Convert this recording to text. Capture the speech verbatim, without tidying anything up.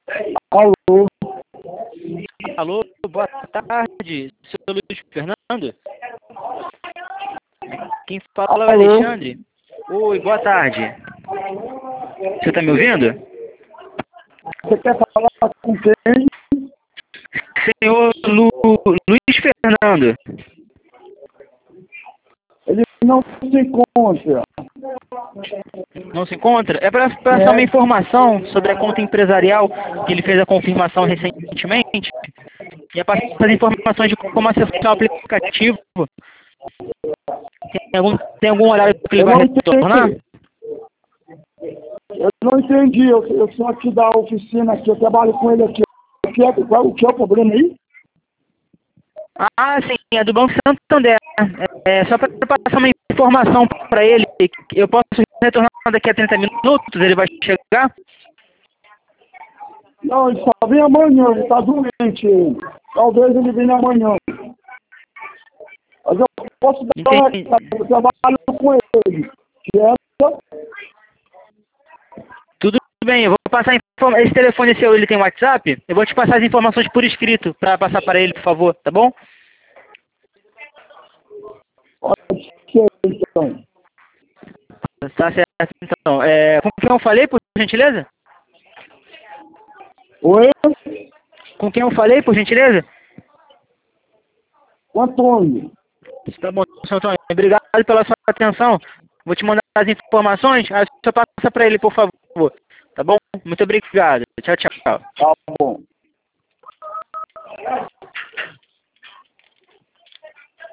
Alô? Alô, boa tarde, seu Luiz Fernando? Quem fala é o Alô? Alexandre. Oi, boa tarde. Você está me ouvindo? Você quer falar com quem? Senhor Lu, Luiz Fernando. Ele não se encontra. Não se encontra? É para passar uma É, informação sobre a conta empresarial que ele fez a confirmação recentemente. E é passar as informações de como acessar o aplicativo. Tem algum, tem algum horário que ele eu vai não retornar? entendi. Eu não entendi. Eu, eu sou aqui da oficina aqui, eu trabalho com ele aqui. O que é, qual, o que é o problema aí? Ah, sim, é do Banco Santander. É, é só para passar uma informação para ele. Eu posso retornar daqui a trinta minutos? Ele vai chegar? Não, ele só vem amanhã, ele está doente. Talvez ele venha amanhã. Mas eu posso dar uma Entendi. recado, eu trabalho com ele. Que é Tudo bem, eu vou passar a informa- esse telefone seu, ele tem WhatsApp? Eu vou te passar as informações por escrito para passar para ele, por favor, tá bom? pode ser, então. Tá certo, então. É, com quem eu falei, por gentileza? Oi? Com quem eu falei, por gentileza? O Antônio. Tá bom, senhor Antônio. Obrigado pela sua atenção. Vou te mandar as informações, aí você passa para ele, por favor. Tá bom? Muito obrigado. Tchau, tchau. Tá bom.